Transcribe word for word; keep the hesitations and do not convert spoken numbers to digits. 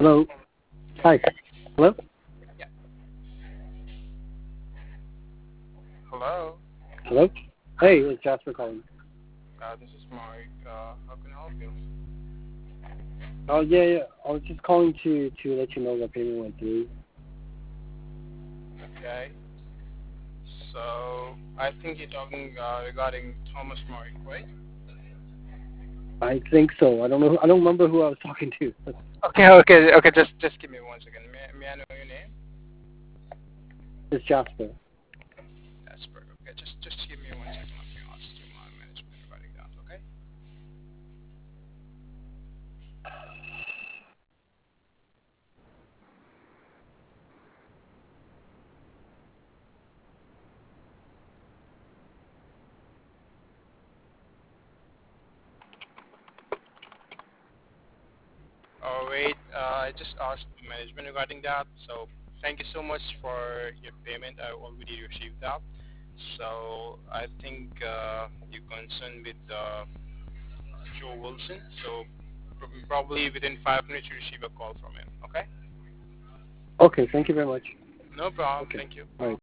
Hello. Hi. Hello. Yeah. Hello. Hello. Hey, it's Jasper calling. Uh, this is Mike. Uh, how can I help you? Oh yeah, yeah. I was just calling to to let you know that payment went through. Okay. So I think you're talking uh, regarding Thomas Mike, right? I think so. I don't know. I don't remember who I was talking to. Okay. Okay. Okay. Just just give me one second. May, may I know your name? It's Jasper. Jasper. Okay. Just just give me one second. Let me ask to my management regarding that. Okay. Oh wait. Uh, I just asked management regarding that. So thank you so much for your payment. I already received that. So I think uh, you're concerned with uh, Joe Wilson. So pr- probably within five minutes you receive a call from him. Okay? Okay. Thank you very much. No problem. Okay. Thank you. All right.